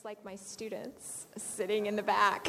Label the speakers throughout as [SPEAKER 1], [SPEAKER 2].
[SPEAKER 1] Looks like my students sitting in the back.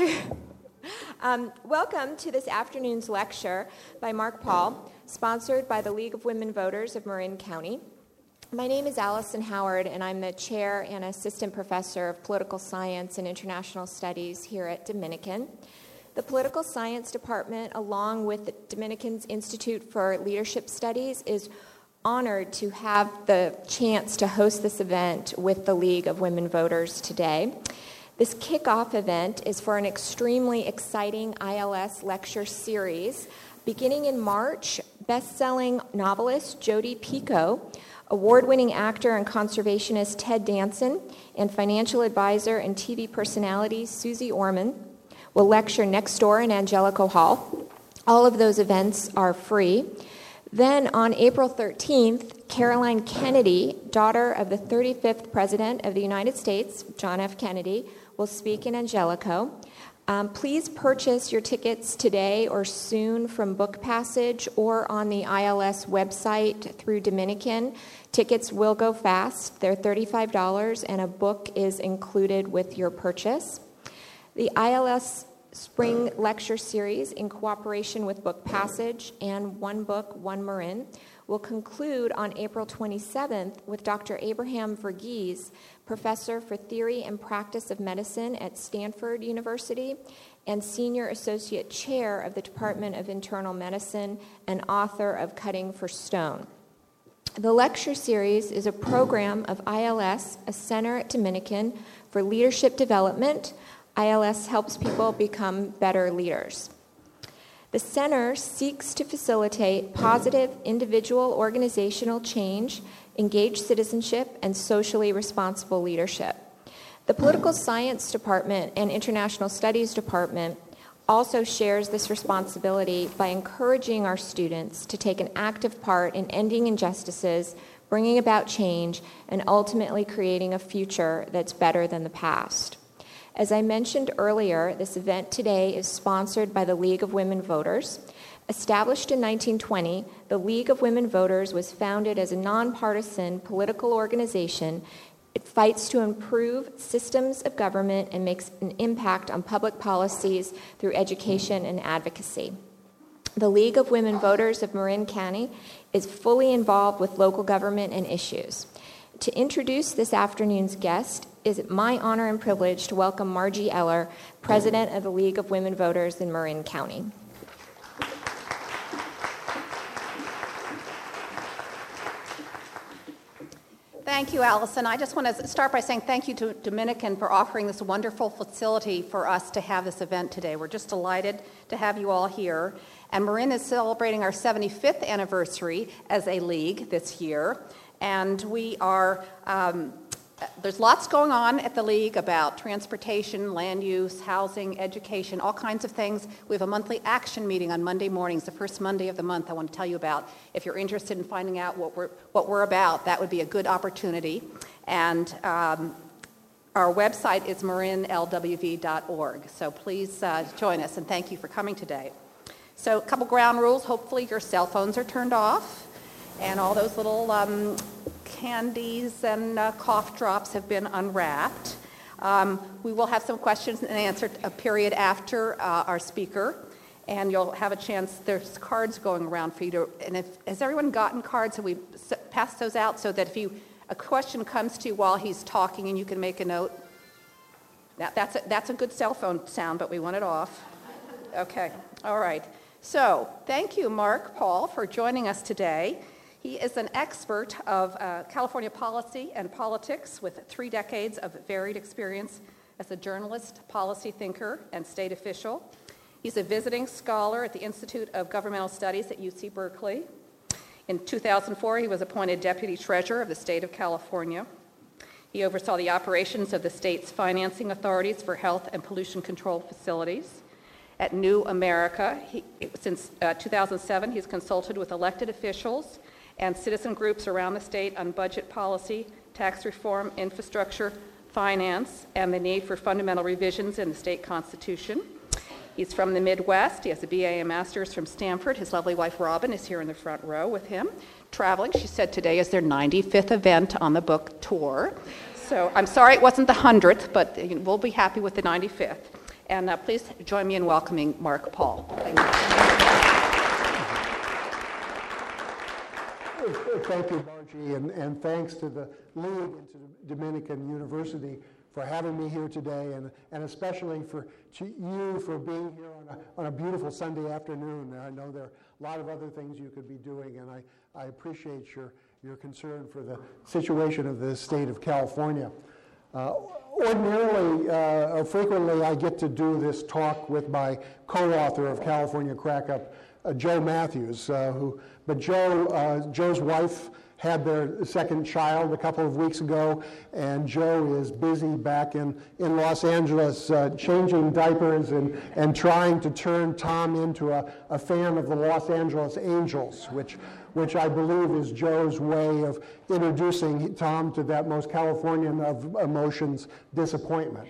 [SPEAKER 1] Welcome to this afternoon's lecture by Mark Paul, sponsored by the League of Women Voters of Marin County. My name is Allison Howard, and I'm the chair and assistant professor of political science and international studies here at Dominican. The political science department, along with the Dominican's Institute for Leadership Studies, is honored to have the chance to host this event with the League of Women Voters today. This kickoff event is for an extremely exciting ILS lecture series. Beginning in March, best-selling novelist Jodi Picoult, award-winning actor and conservationist Ted Danson, and financial advisor and TV personality Susie Orman will lecture next door in Angelico Hall. All of those events are free. Then on April 13th, Caroline Kennedy, daughter of the 35th President of the United States, John F. Kennedy, will speak in Angelico. Please purchase your tickets today or soon from Book Passage or on the ILS website through Dominican. Tickets will go fast. They're $35, and a book is included with your purchase. The ILS Spring Lecture Series, in cooperation with Book Passage and One Book, One Marin, will conclude on April 27th with Dr. Abraham Verghese, Professor for Theory and Practice of Medicine at Stanford University and Senior Associate Chair of the Department of Internal Medicine and author of Cutting for Stone. The lecture series is a program of ILS, a center at Dominican for leadership development. ILS helps people become better leaders. The center seeks to facilitate positive individual organizational change, engaged citizenship, and socially responsible leadership. The Political Science Department and International Studies Department also shares this responsibility by encouraging our students to take an active part in ending injustices, bringing about change, and ultimately creating a future that's better than the past. As I mentioned earlier, this event today is sponsored by the League of Women Voters. Established in 1920, the League of Women Voters was founded as a nonpartisan political organization. It fights to improve systems of government and makes an impact on public policies through education and advocacy. The League of Women Voters of Marin County is fully involved with local government and issues. To introduce this afternoon's guest, is it my honor and privilege to welcome Margie Eller, President of the League of Women Voters in Marin County.
[SPEAKER 2] Thank you, Allison. I just want to start by saying thank you to Dominican for offering this wonderful facility for us to have this event today. We're just delighted to have you all here. And Marin is celebrating our 75th anniversary as a league this year. And we are, there's lots going on at the League about transportation, land use, housing, education, all kinds of things. We have a monthly action meeting on Monday mornings, the first Monday of the month I want to tell you about. If you're interested in finding out what we're about, that would be a good opportunity. And our website is marinlwv.org. So please join us, and thank you for coming today. So a couple ground rules. Hopefully your cell phones are turned off, and all those little candies and cough drops have been unwrapped. We will have some questions and answer period after our speaker, and you'll have a chance. There's cards going around for you to, and has everyone gotten cards? Have we passed those out so that if a question comes to you while he's talking and you can make a note? That's a good cell phone sound, but we want it off. Okay, all right. So thank you, Mark Paul, for joining us today. He is an expert of California policy and politics with 3 decades of varied experience as a journalist, policy thinker, and state official. He's a visiting scholar at the Institute of Governmental Studies at UC Berkeley. In 2004, he was appointed Deputy Treasurer of the state of California. He oversaw the operations of the state's financing authorities for health and pollution control facilities. At New America, since 2007, he's consulted with elected officials and citizen groups around the state on budget policy, tax reform, infrastructure, finance, and the need for fundamental revisions in the state constitution. He's from the Midwest. He has a BA and master's from Stanford. His lovely wife, Robin, is here in the front row with him, traveling. She said today is their 95th event on the book tour. So I'm sorry it wasn't the 100th, but we'll be happy with the 95th. And please join me in welcoming Mark Paul. Thank you.
[SPEAKER 3] Thank you, Margie, and thanks to the League and to Dominican University for having me here today, and especially to you for being here on a beautiful Sunday afternoon. I know there are a lot of other things you could be doing, and I appreciate your concern for the situation of the state of California. Ordinarily, or frequently, I get to do this talk with my co-author of California Crack Up, Joe Matthews, but Joe's wife had their second child a couple of weeks ago, and Joe is busy back in Los Angeles changing diapers and trying to turn Tom into a fan of the Los Angeles Angels, which I believe is Joe's way of introducing Tom to that most Californian of emotions, disappointment.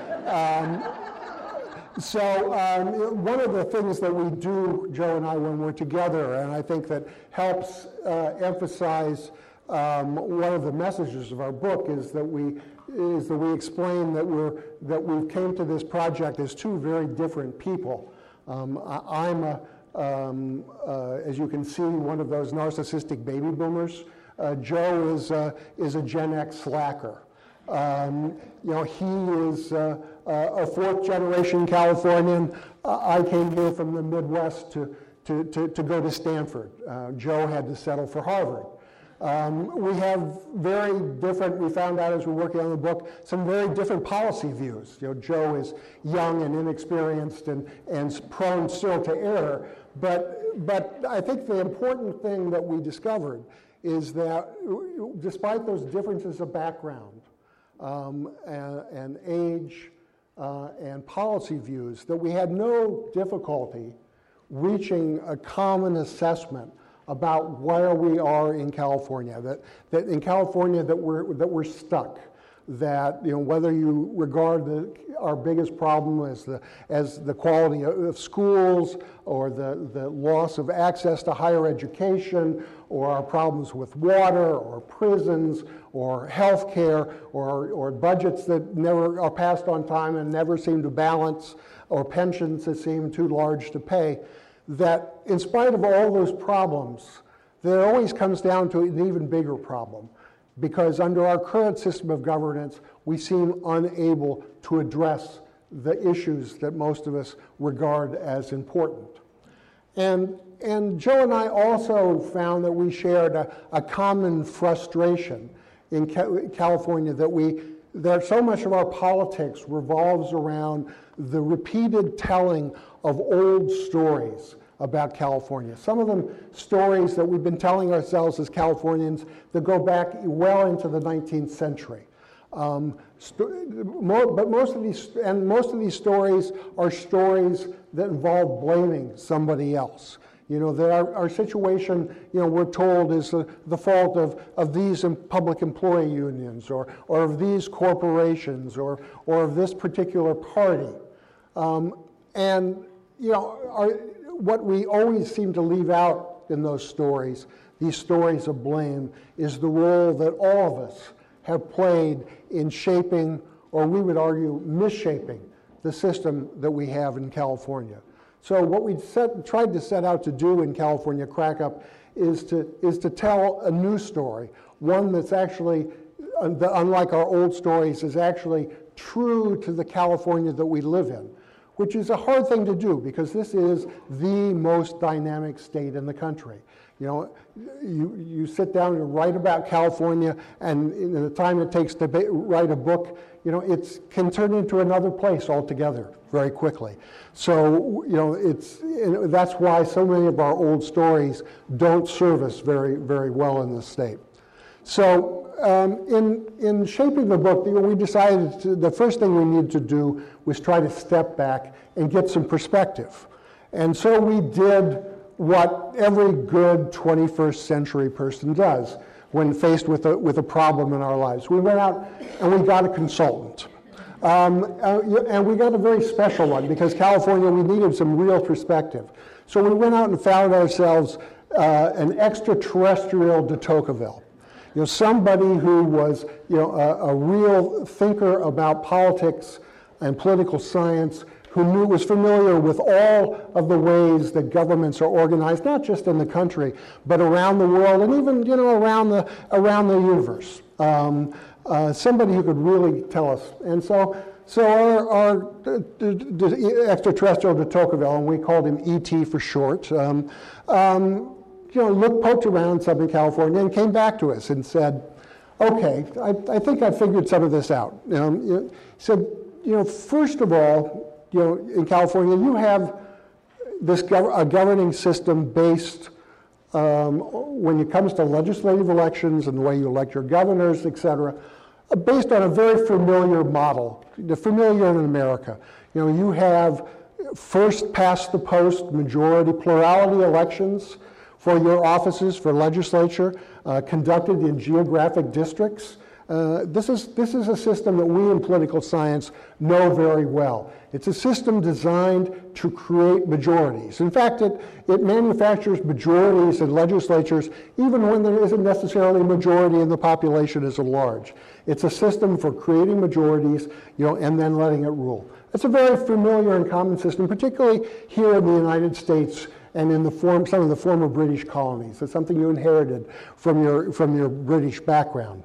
[SPEAKER 3] So one of the things that we do, Joe and I, when we're together, and I think that helps emphasize one of the messages of our book is that we explain that we came to this project as two very different people. I'm as you can see, one of those narcissistic baby boomers. Joe is a Gen X slacker. He is a fourth-generation Californian. I came here from the Midwest to go to Stanford. Joe had to settle for Harvard. We have very different, we found out as we were working on the book, some very different policy views. Joe is young and inexperienced and prone still to error, but I think the important thing that we discovered is that despite those differences of background, and age and policy views, that we had no difficulty reaching a common assessment about where we are in California. That in California that we're stuck. That whether you regard our biggest problem as the quality of schools, or the loss of access to higher education, or our problems with water, or prisons, or health care, or budgets that never are passed on time and never seem to balance, or pensions that seem too large to pay, that in spite of all those problems, there always comes down to an even bigger problem. Because under our current system of governance, we seem unable to address the issues that most of us regard as important. And Joe and I also found that we shared a common frustration in California, that so much of our politics revolves around the repeated telling of old stories about California. Some of them stories that we've been telling ourselves as Californians that go back well into the 19th century. But most of these stories are stories that involve blaming somebody else. That our situation, we're told, is the fault of these public employee unions, or of these corporations, or of this particular party. What we always seem to leave out in those stories, these stories of blame, is the role that all of us have played in shaping, or we would argue, misshaping the system that we have in California. So what we tried to set out to do in California Crack Up is to tell a new story, one that's actually, unlike our old stories, is actually true to the California that we live in, which is a hard thing to do because this is the most dynamic state in the country. You sit down and write about California, and in the time it takes to write a book, it can turn into another place altogether very quickly. So, that's why so many of our old stories don't serve us very, very well in this state. So, in shaping the book, we decided the first thing we needed to do was try to step back and get some perspective. And so we did what every good 21st century person does when faced with a problem in our lives. We went out and we got a consultant. And we got a very special one because California, we needed some real perspective. So we went out and found ourselves an extraterrestrial de Tocqueville. Somebody who was, a real thinker about politics and political science, who was familiar with all of the ways that governments are organized, not just in the country, but around the world, and even, around the universe. Somebody who could really tell us. And so our extraterrestrial de Tocqueville, and we called him E.T. for short, poked around Southern California and came back to us and said, okay, I think I figured some of this out. He said, first of all, in California, you have this a governing system based, when it comes to legislative elections and the way you elect your governors, et cetera, based on a very familiar model, familiar in America. You have first past the post majority plurality elections for your offices, for legislature, conducted in geographic districts. This is a system that we in political science know very well. It's a system designed to create majorities. In fact, it manufactures majorities in legislatures even when there isn't necessarily a majority in the population as a large. It's a system for creating majorities, and then letting it rule. It's a very familiar and common system, particularly here in the United States and in some of the former British colonies. It's something you inherited from your British background.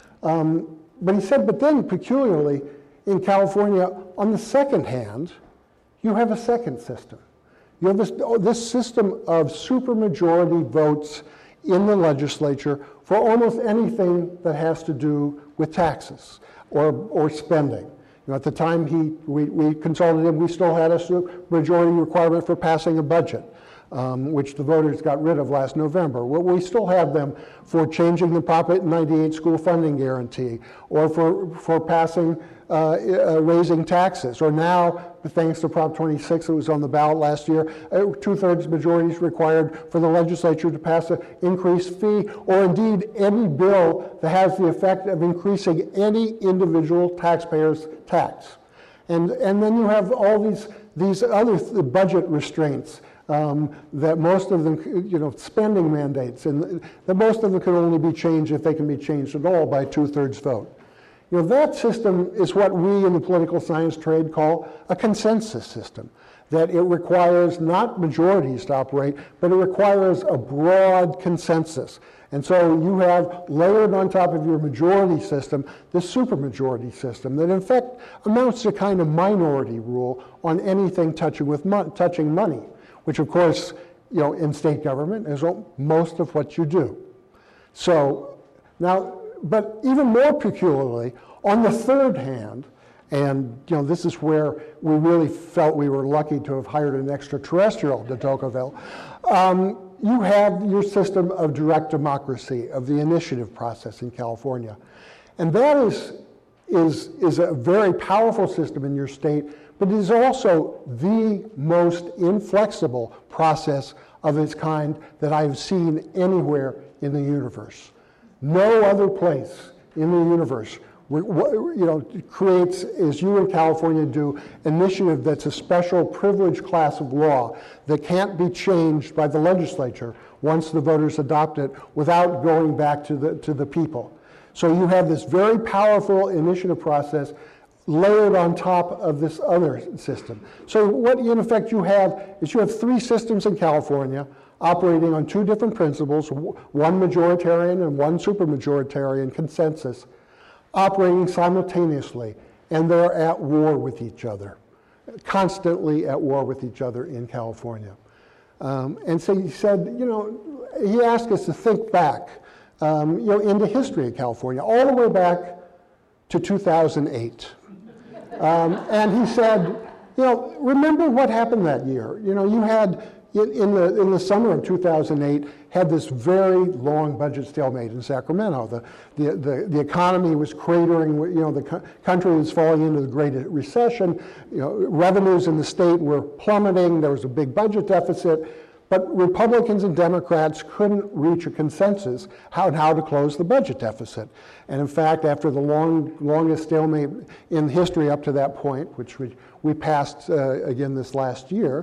[SPEAKER 3] But he said, but then peculiarly, in California, on the second hand, you have a second system. You have this system of supermajority votes in the legislature for almost anything that has to do with taxes or spending. At the time we consulted him, we still had a supermajority requirement for passing a budget, which the voters got rid of last November. Well, we still have them for changing the Prop 98 school funding guarantee, or for passing, raising taxes, or now, thanks to Prop 26 that was on the ballot last year, 2/3 majority is required for the legislature to pass an increased fee, or indeed any bill that has the effect of increasing any individual taxpayer's tax. And then you have all these other budget restraints, that most of them, spending mandates, and that most of them can only be changed, if they can be changed at all, by 2/3 vote. That system is what we in the political science trade call a consensus system, that it requires not majorities to operate, but it requires a broad consensus. And so you have layered on top of your majority system this supermajority system that in fact amounts to kind of minority rule on anything touching money, which of course, in state government is most of what you do. So now, but even more peculiarly, on the third hand, and this is where we really felt we were lucky to have hired an extraterrestrial de Tocqueville, you have your system of direct democracy, of the initiative process in California. And that is a very powerful system in your state, but it is also the most inflexible process of its kind that I've seen anywhere in the universe. No other place in the universe creates, as you in California do, initiative that's a special privileged class of law that can't be changed by the legislature once the voters adopt it without going back to the people. So you have this very powerful initiative process layered on top of this other system. So what in effect you have is you have three systems in California operating on two different principles, one majoritarian and one supermajoritarian consensus, operating simultaneously, and they're at war with each other, constantly at war with each other in California. And so he said, he asked us to think back, into history of California, all the way back to 2008. And he said, remember what happened that year? You had, in the summer of 2008, had this very long budget stalemate in Sacramento. The economy was cratering, the country was falling into the Great Recession, revenues in the state were plummeting, there was a big budget deficit, but Republicans and Democrats couldn't reach a consensus on how to close the budget deficit. And in fact, after the longest stalemate in history up to that point, which we passed again this last year,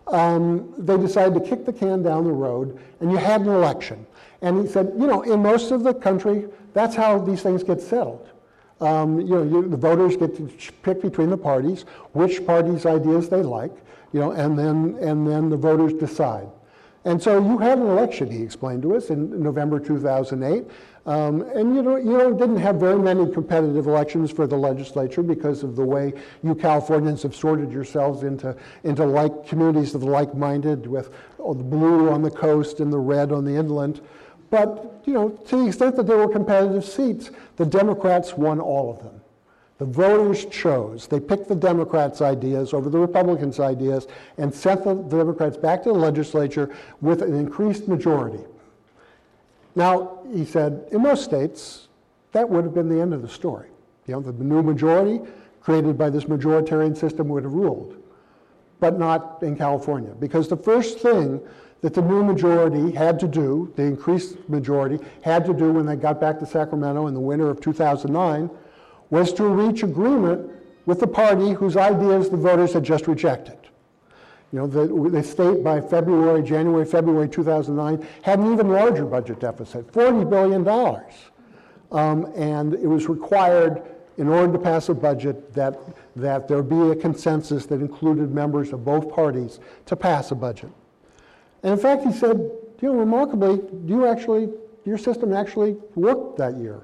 [SPEAKER 3] they decided to kick the can down the road, and you had an election. And he said, in most of the country, that's how these things get settled. The voters get to pick between the parties, which party's ideas they like, and then the voters decide. And so you had an election, he explained to us, in November 2008. And you didn't have very many competitive elections for the legislature because of the way you Californians have sorted yourselves into like communities of the like-minded, with the blue on the coast and the red on the inland. But to the extent that there were competitive seats, the Democrats won all of them. The voters chose. They picked the Democrats' ideas over the Republicans' ideas and sent the Democrats back to the legislature with an increased majority. Now, he said, in most states, that would have been the end of the story. The new majority created by this majoritarian system would have ruled, but not in California. Because the first thing that the new majority had to do, the increased majority, had to do when they got back to Sacramento in the winter of 2009, was to reach agreement with the party whose ideas the voters had just rejected. The state by January, February 2009 had an even larger budget deficit, $40 billion. And it was required, in order to pass a budget, that there be a consensus that included members of both parties to pass a budget. And in fact, he said, remarkably, your system actually worked that year.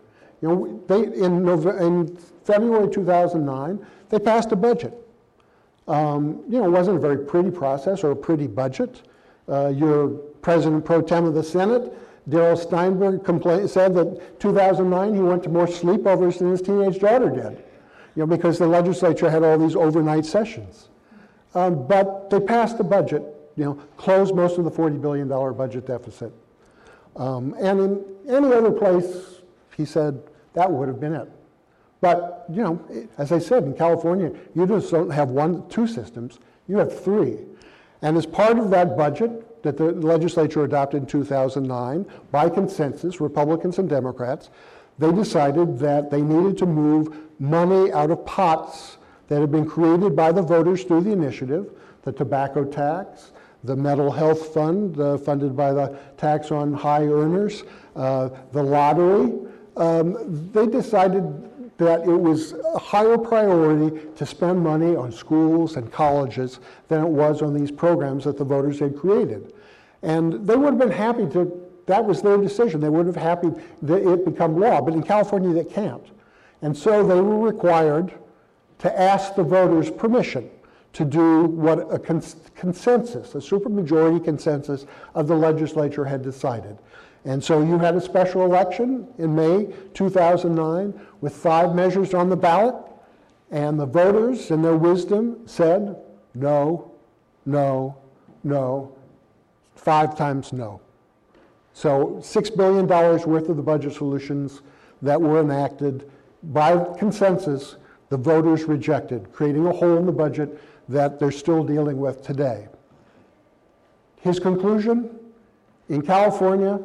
[SPEAKER 3] In February 2009, they passed a budget. It wasn't a very pretty process or a pretty budget. Your president pro tem of the Senate, Darrell Steinberg, said that 2009 he went to more sleepovers than his teenage daughter did, because the legislature had all these overnight sessions. But they passed the budget, closed most of the $40 billion budget deficit. And in any other place, he said, that would have been it. But, as I said, in California, you just don't have two systems, you have three. And as part of that budget that the legislature adopted in 2009, by consensus, Republicans and Democrats, they decided that they needed to move money out of pots that had been created by the voters through the initiative, the tobacco tax, the mental health fund, funded by the tax on high earners, the lottery. They decided that it was a higher priority to spend money on schools and colleges than it was on these programs that the voters had created. And they would have been happy that was their decision. They would have been happy that it become law, but in California they can't. And so they were required to ask the voters permission to do what a consensus, a supermajority consensus of the legislature had decided. And so you had a special election in May 2009 with 5 measures on the ballot, and the voters, in their wisdom, said no, no, no, 5 times no. So $6 billion worth of the budget solutions that were enacted by consensus, the voters rejected, creating a hole in the budget that they're still dealing with today. His conclusion, in California,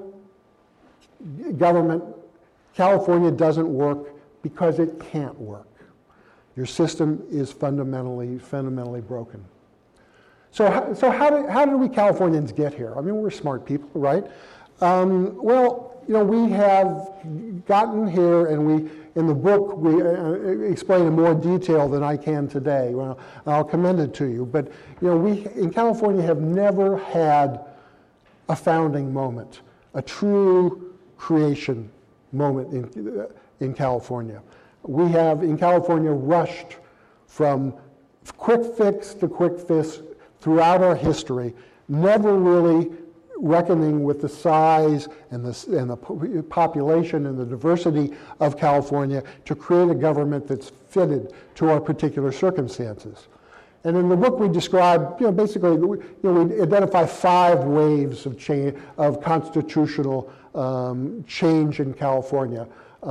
[SPEAKER 3] California doesn't work because it can't work. Your system is fundamentally broken. So how did we Californians get here? I mean, we're smart people, right? We have gotten here, and in the book, we explain in more detail than I can today. Well, I'll commend it to you. But we in California have never had a founding moment, a true creation moment in California. We have, in California, rushed from quick fix to quick fix throughout our history, never really reckoning with the size and the population and the diversity of California to create a government that's fitted to our particular circumstances. And in the book we describe, basically, we identify 5 waves of change, of constitutional change in California,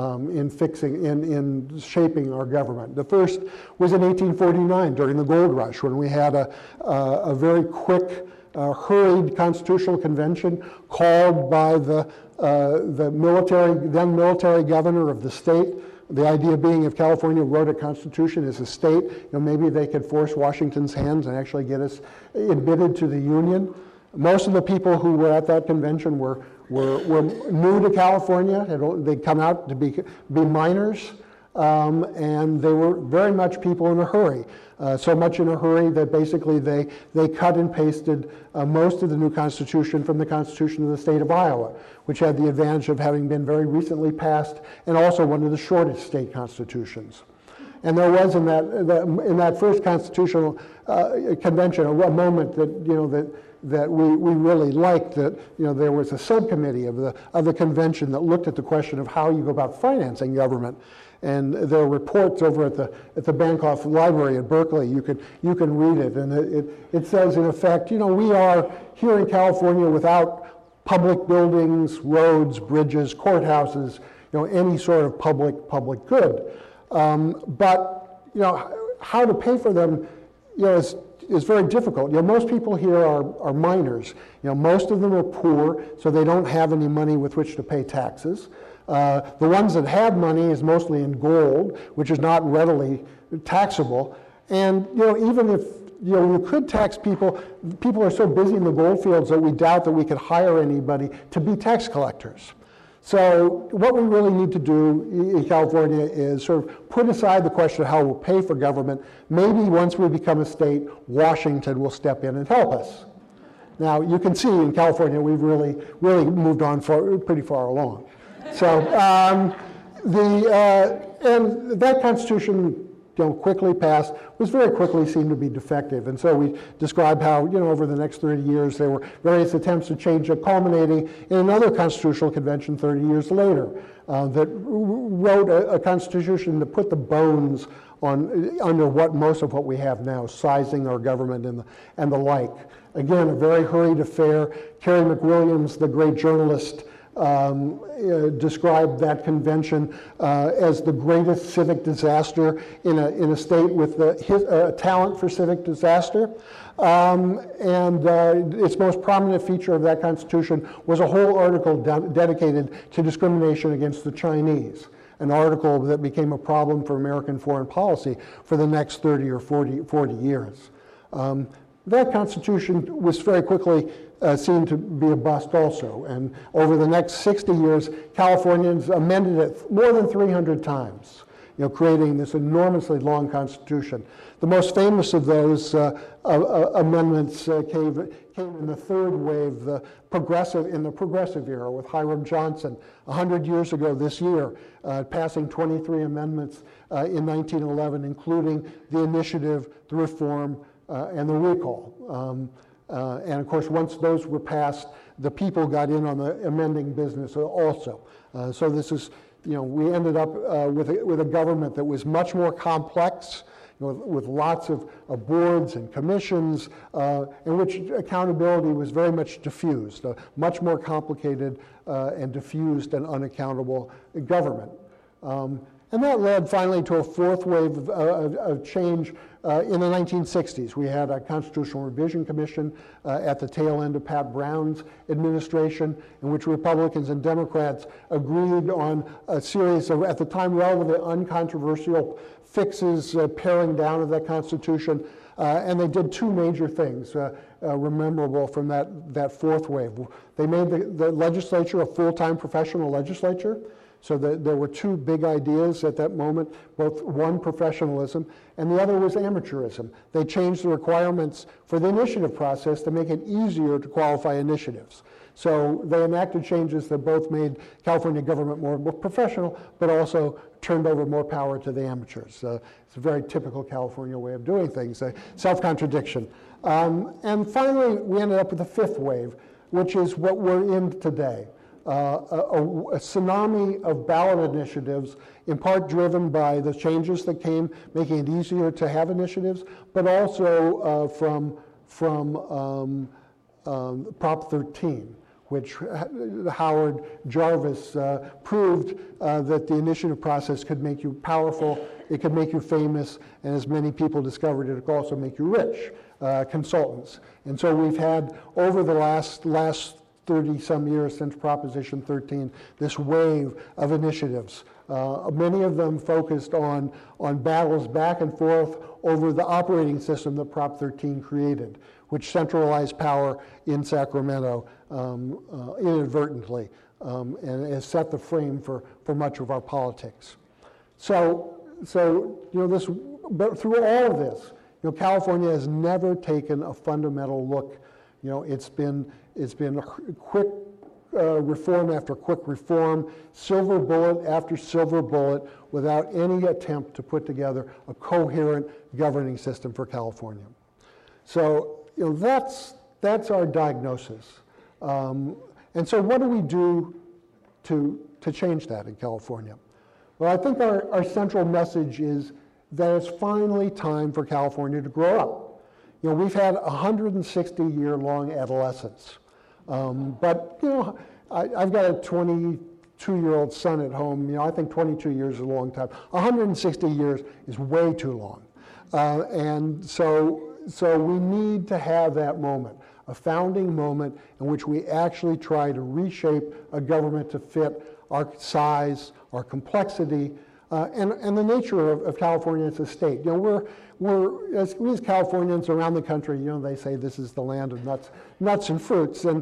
[SPEAKER 3] in shaping our government. The first was in 1849 during the gold rush, when we had a very quick, hurried constitutional convention called by the then military governor of the state, The idea being if California wrote a constitution as a state, maybe they could force Washington's hands and actually get us admitted to the Union. Most of the people who were at that convention were new to California. They'd come out to be minors, and they were very much people in a hurry. So much in a hurry that basically they cut and pasted most of the new Constitution from the Constitution of the state of Iowa, which had the advantage of having been very recently passed and also one of the shortest state constitutions. And there was in that first constitutional convention a moment that we really liked, that there was a subcommittee of the convention that looked at the question of how you go about financing government. And there are reports over at the Bancroft Library at Berkeley. You can read it, and it says in effect, we are here in California without public buildings, roads, bridges, courthouses, any sort of public good. But how to pay for them, is very difficult. Most people here are minors. Most of them are poor, so they don't have any money with which to pay taxes. The ones that have money is mostly in gold, which is not readily taxable. And even if you could tax people are so busy in the gold fields that we doubt that we could hire anybody to be tax collectors. So what we really need to do in California is sort of put aside the question of how we'll pay for government. Maybe once we become a state, Washington will step in and help us. Now, you can see in California we've really moved on pretty far along. So and that Constitution quickly passed, was very quickly seen to be defective. And so we describe how, over the next 30 years, there were various attempts to change it, culminating in another constitutional convention 30 years later that wrote a constitution that put the bones under most of what we have now, sizing our government and the like. Again, a very hurried affair. Carey McWilliams, the great journalist, described that convention as the greatest civic disaster in a state with talent for civic disaster. And its most prominent feature of that Constitution was a whole article dedicated to discrimination against the Chinese, an article that became a problem for American foreign policy for the next 30 or 40 years. That Constitution was very quickly seen to be a bust also. And over the next 60 years, Californians amended it more than 300 times, creating this enormously long Constitution. The most famous of those amendments came in the third wave, in the progressive era with Hiram Johnson, 100 years ago this year, passing 23 amendments in 1911, including the initiative, the reform, and the recall. And of course, once those were passed, the people got in on the amending business also. So this is, we ended up with a government that was much more complex, with lots of boards and commissions, in which accountability was very much diffused, much more complicated and diffused and unaccountable government. And that led finally to a fourth wave of change in the 1960s. We had a Constitutional Revision Commission at the tail end of Pat Brown's administration, in which Republicans and Democrats agreed on a series of, at the time, relatively uncontroversial fixes, paring down of that Constitution. And they did two major things memorable from that fourth wave. They made the legislature a full-time professional legislature. So there were two big ideas at that moment, both one, professionalism, and the other was amateurism. They changed the requirements for the initiative process to make it easier to qualify initiatives. So they enacted changes that both made California government more professional, but also turned over more power to the amateurs. It's a very typical California way of doing things, self-contradiction. And finally, we ended up with the fifth wave, which is what we're in today. A tsunami of ballot initiatives, in part driven by the changes that came, making it easier to have initiatives, but also from Prop 13, which Howard Jarvis proved that the initiative process could make you powerful, it could make you famous, and as many people discovered, it could also make you rich, consultants. And so we've had, over the last 30-some years since Proposition 13, this wave of initiatives many of them focused on battles back and forth over the operating system that Prop 13 created, which centralized power in Sacramento inadvertently, and has set the frame for much of our politics. So but through all of this, California has never taken a fundamental look. It's been quick reform after quick reform, silver bullet after silver bullet, without any attempt to put together a coherent governing system for California. So that's our diagnosis. And so what do we do to change that in California? Well, I think our central message is that it's finally time for California to grow up. We've had 160-year-long adolescence. But I've got a 22-year-old son at home. I think 22 years is a long time. 160 years is way too long. And so we need to have that moment, a founding moment in which we actually try to reshape a government to fit our size, our complexity, and the nature of California as a state. We as Californians around the country, they say this is the land of nuts and fruits, and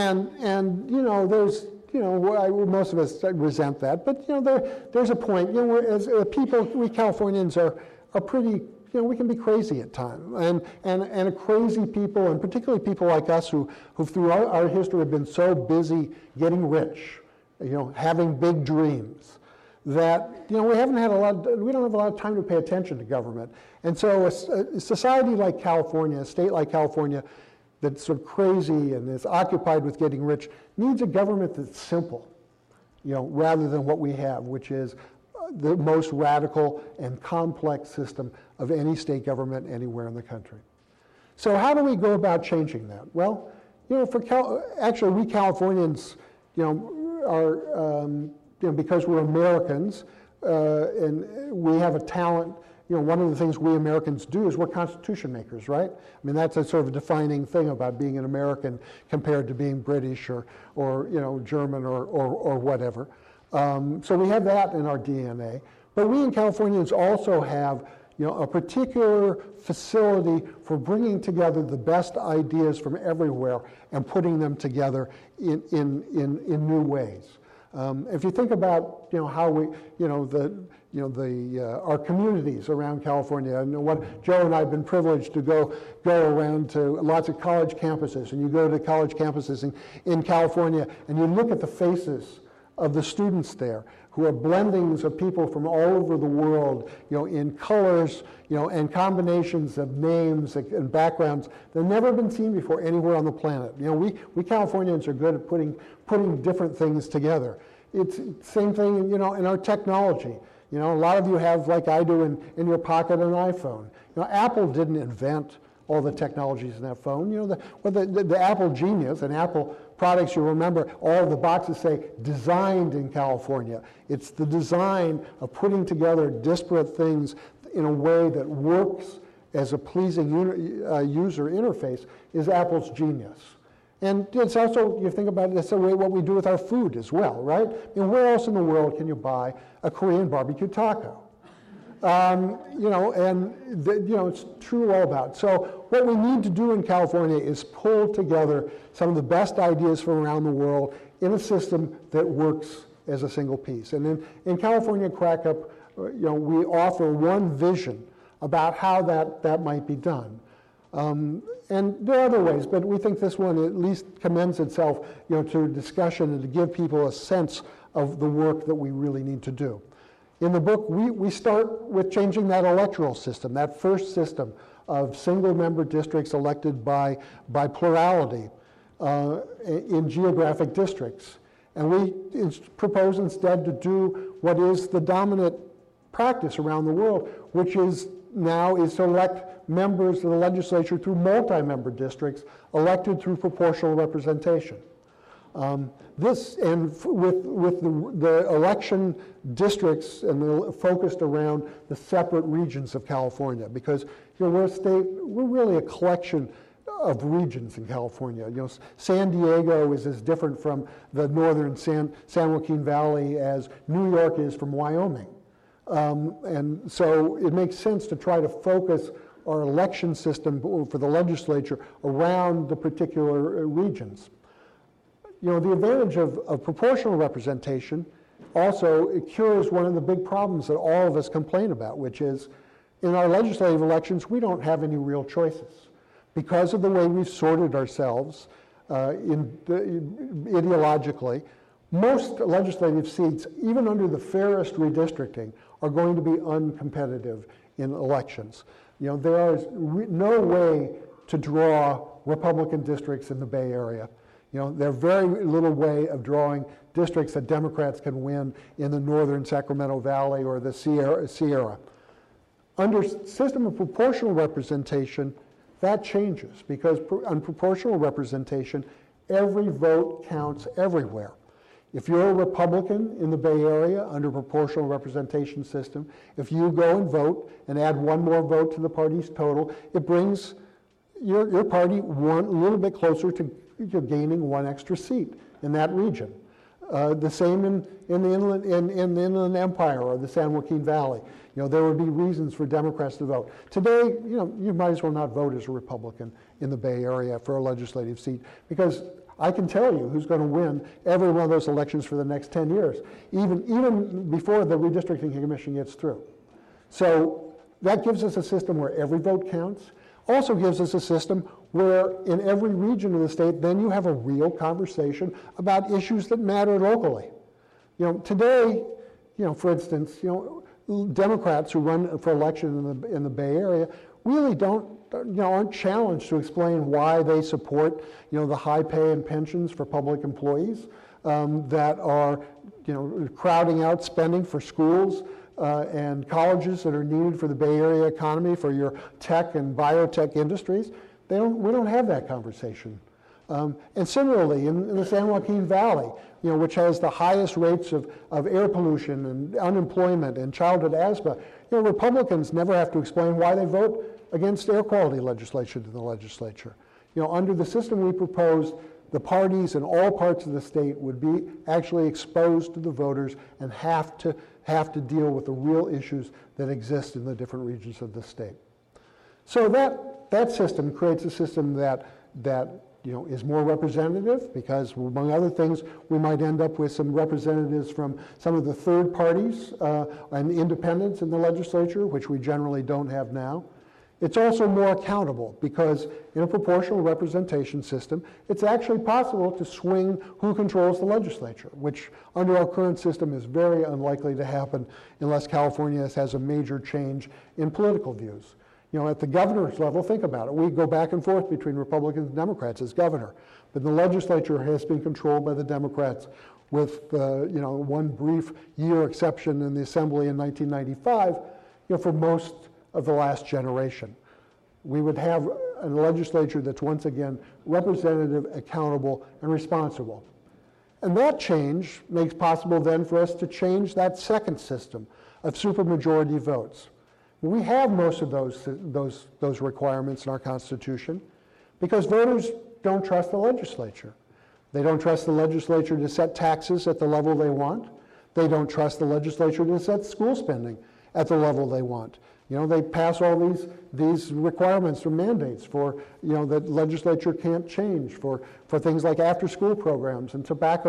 [SPEAKER 3] there's most of us resent that, but there's a point. As people, we Californians are pretty. We can be crazy at times, and crazy people, and particularly people like us who throughout our history have been so busy getting rich, having big dreams, that we don't have a lot of time to pay attention to government. And so a society like California, a state like California, that's sort of crazy and is occupied with getting rich, needs a government that's simple, rather than what we have, which is the most radical and complex system of any state government anywhere in the country. So how do we go about changing that? Well, actually we Californians, are because we're Americans and we have a talent. One of the things we Americans do is we're constitution makers, right? I mean, that's a sort of a defining thing about being an American compared to being British or German or whatever. So we have that in our DNA. But we in Californians also have a particular facility for bringing together the best ideas from everywhere and putting them together in new ways. If you think about how we our communities around California, and what Joe and I have been privileged to go around to lots of college campuses, and you go to college campuses in California and you look at the faces of the students there, who are blendings of people from all over the world, in colors, and combinations of names and backgrounds that have never been seen before anywhere on the planet. We Californians are good at putting different things together. It's the same thing, in our technology. A lot of you have, like I do, in your pocket an iPhone. Apple didn't invent all the technologies in that phone. The Apple Genius and Apple products, you remember, all the boxes say designed in California. It's the design of putting together disparate things in a way that works as a pleasing user interface is Apple's genius. And it's also, you think about it, it's the way what we do with our food as well, right? Where else in the world can you buy a Korean barbecue taco? It's true all about. So what we need to do in California is pull together some of the best ideas from around the world in a system that works as a single piece. And in California Crack Up, we offer one vision about how that might be done. And there are other ways, but we think this one at least commends itself, to discussion and to give people a sense of the work that we really need to do. In the book, we start with changing that electoral system, that first system of single-member districts elected by plurality in geographic districts. And we propose instead to do what is the dominant practice around the world, which is to elect members of the legislature through multi-member districts elected through proportional representation. This, and with the election districts and focused around the separate regions of California, because we're a state, we're really a collection of regions in California. San Diego is as different from the northern San Joaquin Valley as New York is from Wyoming. And so it makes sense to try to focus our election system for the legislature around the particular regions. The advantage of proportional representation also, it cures one of the big problems that all of us complain about, which is in our legislative elections, we don't have any real choices. Because of the way we've sorted ourselves ideologically, most legislative seats, even under the fairest redistricting, are going to be uncompetitive in elections. There is no way to draw Republican districts in the Bay Area. There's very little way of drawing districts that Democrats can win in the northern Sacramento Valley or the Sierra. Under system of proportional representation, that changes, because on proportional representation, every vote counts everywhere. If you're a Republican in the Bay Area under proportional representation system, if you go and vote and add one more vote to the party's total, it brings your party a little bit closer to gaining one extra seat in that region. The same in the Inland Empire or the San Joaquin Valley. There would be reasons for Democrats to vote. Today, you might as well not vote as a Republican in the Bay Area for a legislative seat, because I can tell you who's going to win every one of those elections for the next 10 years, even before the redistricting commission gets through. So that gives us a system where every vote counts. Also gives us a system where in every region of the state, then you have a real conversation about issues that matter locally. Today, for instance, Democrats who run for election in the Bay Area really aren't challenged to explain why they support, the high pay and pensions for public employees that are, crowding out spending for schools and colleges that are needed for the Bay Area economy, for your tech and biotech industries. We don't have that conversation. And similarly, in the San Joaquin Valley, which has the highest rates of air pollution and unemployment and childhood asthma, Republicans never have to explain why they vote against air quality legislation in the legislature. Under the system we proposed, the parties in all parts of the state would be actually exposed to the voters and have to deal with the real issues that exist in the different regions of the state. So that system creates a system that is more representative, because among other things, we might end up with some representatives from some of the third parties and independents in the legislature, which we generally don't have now. It's also more accountable, because in a proportional representation system, it's actually possible to swing who controls the legislature, which under our current system is very unlikely to happen unless California has a major change in political views. At the governor's level, think about it. We go back and forth between Republicans and Democrats as governor, but the legislature has been controlled by the Democrats, with one brief year exception in the Assembly in 1995, for most of the last generation. We would have a legislature that's once again representative, accountable, and responsible. And that change makes possible then for us to change that second system of supermajority votes. We have most of those requirements in our Constitution because voters don't trust the legislature. They don't trust the legislature to set taxes at the level they want. They don't trust the legislature to set school spending at the level they want. They pass all these requirements or mandates for, that legislature can't change for things like after-school programs and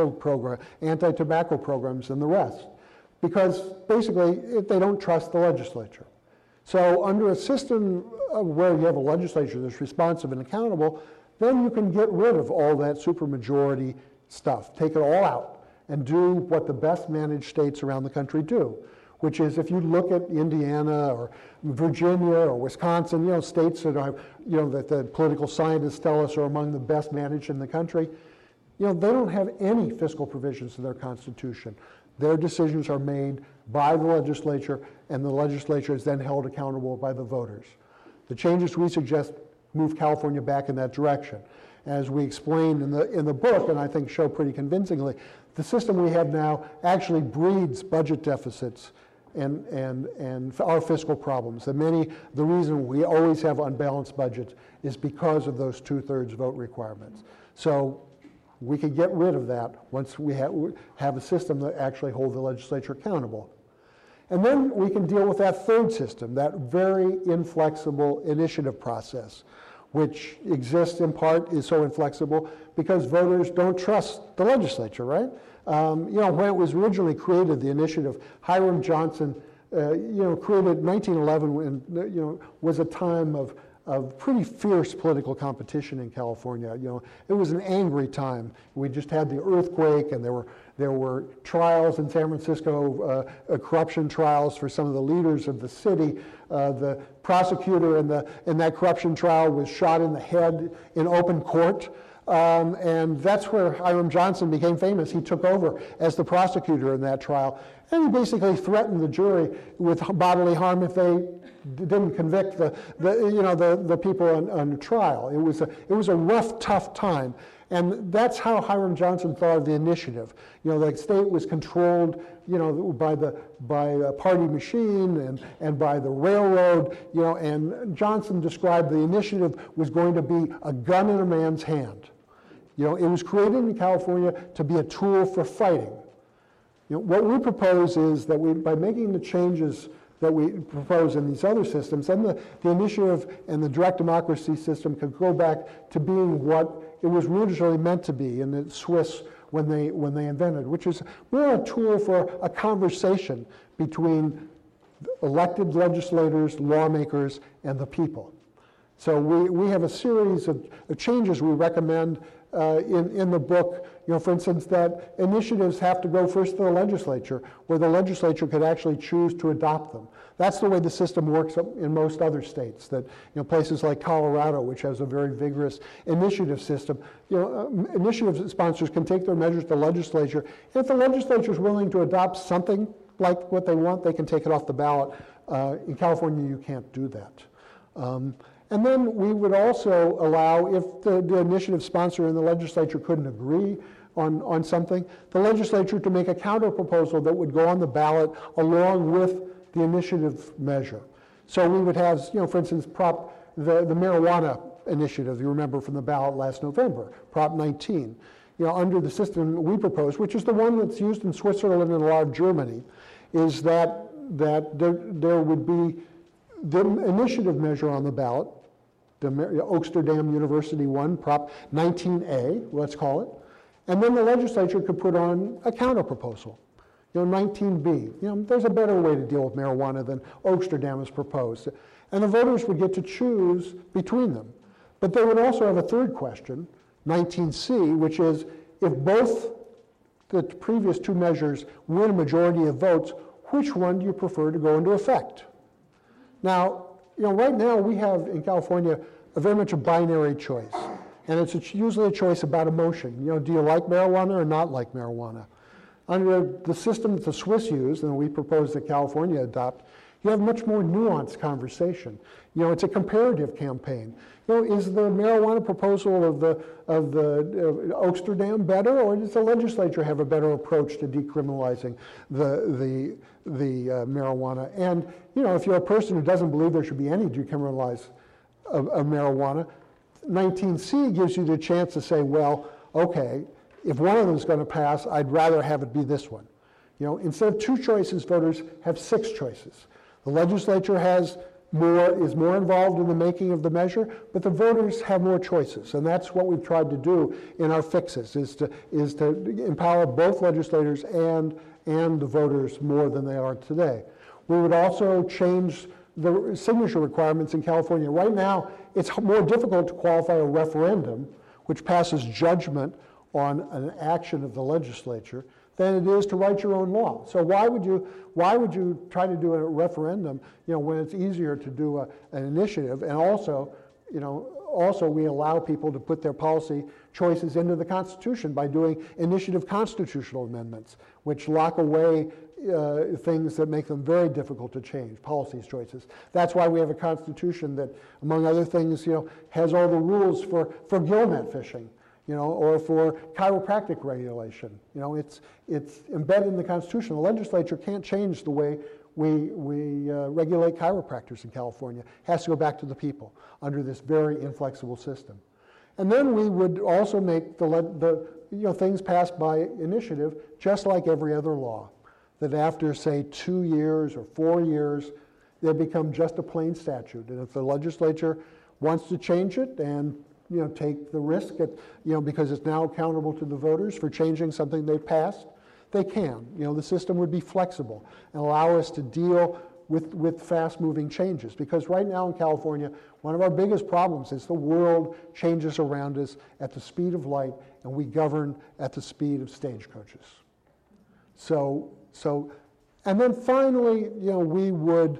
[SPEAKER 3] anti-tobacco programs and the rest, because basically they don't trust the legislature. So under a system where you have a legislature that's responsive and accountable, then you can get rid of all that supermajority stuff, take it all out, and do what the best managed states around the country do, which is, if you look at Indiana or Virginia or Wisconsin, states that are, that the political scientists tell us are among the best managed in the country, they don't have any fiscal provisions in their constitution. Their decisions are made by the legislature, and the legislature is then held accountable by the voters. The changes we suggest move California back in that direction. As we explained in the book, and I think show pretty convincingly, the system we have now actually breeds budget deficits and our fiscal problems. The reason we always have unbalanced budgets is because of those 2/3 vote requirements. So we could get rid of that once we have a system that actually holds the legislature accountable. And then we can deal with that third system, that very inflexible initiative process, which exists in part, is so inflexible because voters don't trust the legislature, right? When it was originally created, the initiative, Hiram Johnson, created 1911, when, was a time of pretty fierce political competition in California. It was an angry time. We just had the earthquake, and there were trials in San Francisco, corruption trials for some of the leaders of the city. The prosecutor in that corruption trial was shot in the head in open court. And that's where Hiram Johnson became famous. He took over as the prosecutor in that trial, and he basically threatened the jury with bodily harm if they didn't convict the people on trial. It was a rough, tough time, and that's how Hiram Johnson thought of the initiative. The state was controlled, by a party machine and by the railroad, and Johnson described the initiative was going to be a gun in a man's hand. It was created in California to be a tool for fighting. What we propose is that by making the changes that we propose in these other systems, then the initiative and the direct democracy system could go back to being what it was originally meant to be in the Swiss when they invented, which is more a tool for a conversation between elected legislators, lawmakers, and the people. So we have a series of changes we recommend in the book. For instance, that initiatives have to go first to the legislature, where the legislature could actually choose to adopt them. That's the way the system works in most other states. That places like Colorado, which has a very vigorous initiative system, initiative sponsors can take their measures to the legislature. If the legislature is willing to adopt something like what they want, they can take it off the ballot. In California, you can't do that. And then we would also allow, if the initiative sponsor and the legislature couldn't agree on something, the legislature to make a counter proposal that would go on the ballot along with the initiative measure. So we would have, for instance, the marijuana initiative, you remember from the ballot last November, Prop 19. Under the system we propose, which is the one that's used in Switzerland and a lot of Germany, is that there would be the initiative measure on the ballot, the Oaksterdam University one, Prop 19A, let's call it, and then the legislature could put on a counter proposal, 19B. There's a better way to deal with marijuana than Oaksterdam has proposed. And the voters would get to choose between them. But they would also have a third question, 19C, which is if both the previous two measures win a majority of votes, which one do you prefer to go into effect? Now, right now we have in California very much a binary choice, and it's usually a choice about emotion. Do you like marijuana or not like marijuana? Under the system that the Swiss use, and we propose that California adopt, you have much more nuanced conversation. It's a comparative campaign. Is the marijuana proposal of the Oaksterdam better, or does the legislature have a better approach to decriminalizing the marijuana? And if you're a person who doesn't believe there should be any decriminalized of marijuana, 19C gives you the chance to say, well, okay, if one of them is going to pass, I'd rather have it be this one. Instead of 2 choices, voters have 6 choices. The legislature is more involved in the making of the measure, but the voters have more choices, and that's what we've tried to do in our fixes, is to empower both legislators and the voters more than they are today. We would also change the signature requirements in California. Right now, it's more difficult to qualify a referendum, which passes judgment on an action of the legislature, than it is to write your own law. So why would you try to do a referendum, when it's easier to do an initiative? And also we allow people to put their policy choices into the Constitution by doing initiative constitutional amendments, which lock away things that make them very difficult to change, policy choices. That's why we have a Constitution that, among other things, has all the rules for gillnet fishing, or for chiropractic regulation. It's embedded in the Constitution. The legislature can't change the way we regulate chiropractors in California. It has to go back to the people under this very inflexible system. And then we would also make the things passed by initiative just like every other law, that after, say, 2 years or 4 years, they become just a plain statute. And if the legislature wants to change it and take the risk because it's now accountable to the voters for changing something they passed, they can. The system would be flexible and allow us to deal with fast-moving changes. Because right now in California, one of our biggest problems is the world changes around us at the speed of light, and we govern at the speed of stagecoaches. And then finally, we would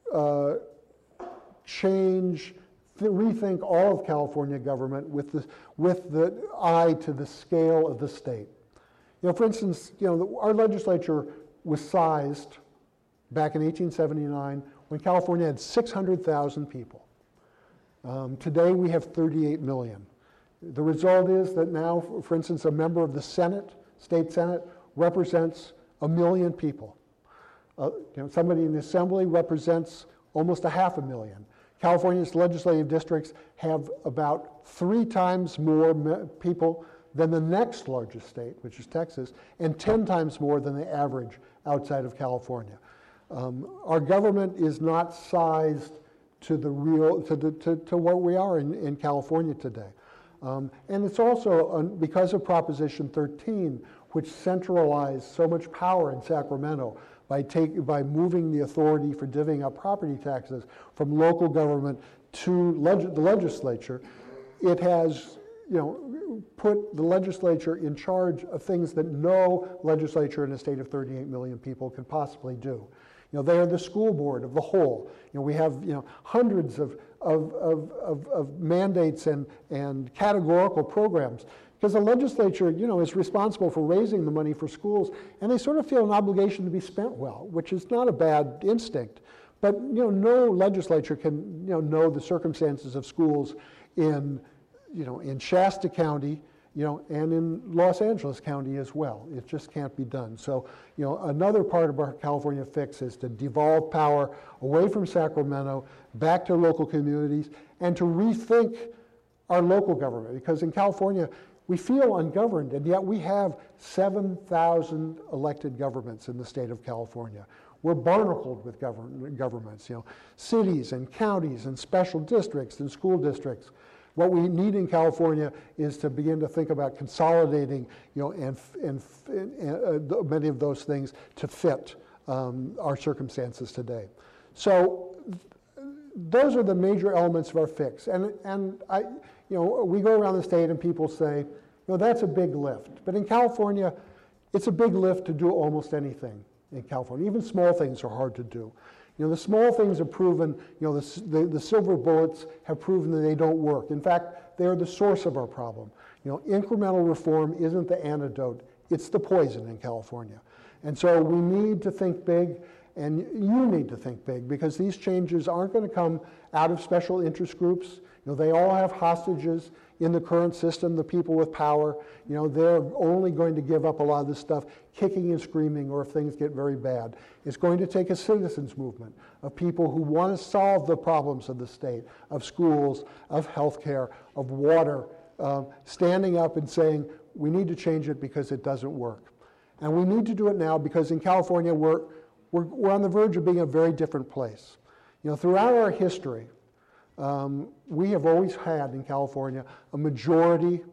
[SPEAKER 3] rethink all of California government with the eye to the scale of the state. For instance, our legislature was sized back in 1879 when California had 600,000 people. Today we have 38 million. The result is that now, for instance, a member of the Senate, state Senate, represents 1 million people. Somebody in the Assembly represents almost 500,000. California's legislative districts have about 3 times more people than the next largest state, which is Texas, and 10 times more than the average outside of California. Our government is not sized to the real to what we are in California today, and it's also because of Proposition 13, which centralized so much power in Sacramento by moving the authority for divvying up property taxes from local government to the legislature. It has put the legislature in charge of things that no legislature in a state of 38 million people can possibly do. They are the school board of the whole. We have hundreds of mandates and categorical programs, because the legislature is responsible for raising the money for schools, and they sort of feel an obligation to be spent well, which is not a bad instinct. But no legislature can know the circumstances of schools in Shasta County, and in Los Angeles County as well. It just can't be done. So, another part of our California fix is to devolve power away from Sacramento, back to local communities, and to rethink our local government. Because in California, we feel ungoverned, and yet we have 7,000 elected governments in the state of California. We're barnacled with governments, cities and counties and special districts and school districts. What we need in California is to begin to think about consolidating, and many of those things to fit our circumstances today. So those are the major elements of our fix. And we go around the state and people say, that's a big lift. But in California, it's a big lift to do almost anything in California. Even small things are hard to do. The small things have proven, the silver bullets have proven that they don't work. In fact, they are the source of our problem. Incremental reform isn't the antidote, it's the poison in California. And so we need to think big, and you need to think big, because these changes aren't going to come out of special interest groups. They all have hostages in the current system, the people with power. They're only going to give up a lot of this stuff kicking and screaming, or if things get very bad. It's going to take a citizens movement of people who want to solve the problems of the state, of schools, of healthcare, of water, standing up and saying, we need to change it because it doesn't work. And we need to do it now because in California, we're on the verge of being a very different place. Throughout our history, we have always had in California a majority